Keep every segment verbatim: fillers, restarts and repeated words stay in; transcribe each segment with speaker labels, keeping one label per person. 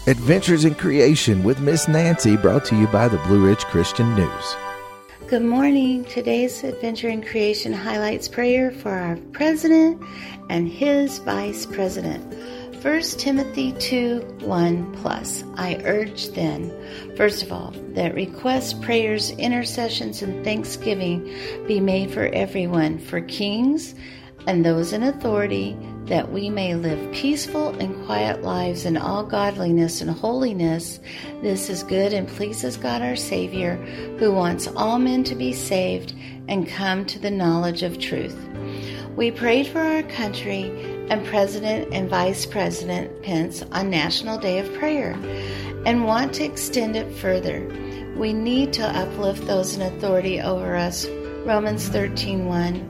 Speaker 1: Adventures in Creation with Miss Nancy, brought to you by the Blue Ridge Christian News.
Speaker 2: Good morning. Today's Adventure in Creation highlights prayer for our president and his vice president. First Timothy two one plus. I urge then, first of all, that requests, prayers, intercessions, and thanksgiving be made for everyone, for kings and those in authority, that we may live peaceful and quiet lives in all godliness and holiness. This is good and pleases God our Savior, who wants all men to be saved and come to the knowledge of truth. We prayed for our country and President and Vice President Pence on National Day of Prayer and want to extend it further. We need to uplift those in authority over us. Romans thirteen one.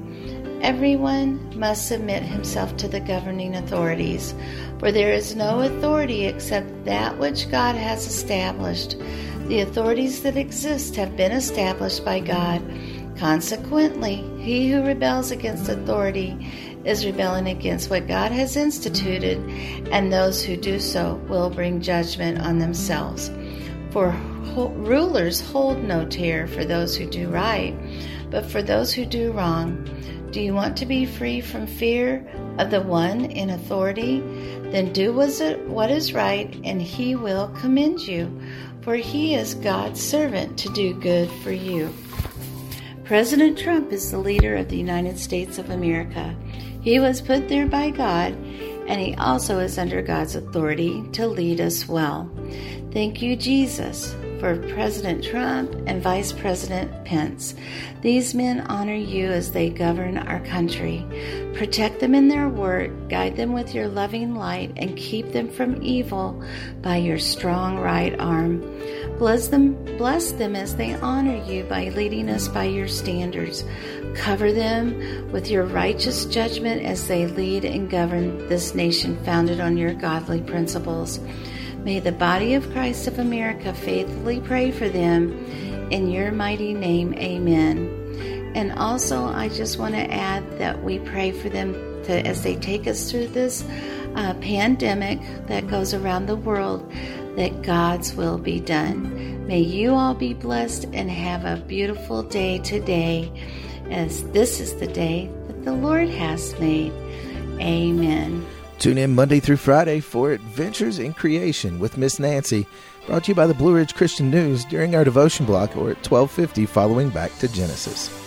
Speaker 2: Everyone must submit himself to the governing authorities, for there is no authority except that which God has established. The authorities that exist have been established by God. Consequently, he who rebels against authority is rebelling against what God has instituted, and those who do so will bring judgment on themselves. For ho- rulers hold no terror for those who do right, but for those who do wrong. Do you want to be free from fear of the one in authority? Then do what is right, and he will commend you, for he is God's servant to do good for you. President Trump is the leader of the United States of America. He was put there by God, and he also is under God's authority to lead us well. Thank you, Jesus, for President Trump and Vice President Pence. These men honor you as they govern our country. Protect them in their work, guide them with your loving light, and keep them from evil by your strong right arm. Bless them, bless them as they honor you by leading us by your standards. Cover them with your righteous judgment as they lead and govern this nation founded on your godly principles. May the body of Christ of America faithfully pray for them. In your mighty name, amen. And also, I just want to add that we pray for them to, as they take us through this uh, pandemic that goes around the world, that God's will be done. May you all be blessed and have a beautiful day today, as this is the day that the Lord has made. Amen.
Speaker 1: Tune in Monday through Friday for Adventures in Creation with Miss Nancy, brought to you by the Blue Ridge Christian News during our devotion block or at twelve fifty following Back to Genesis.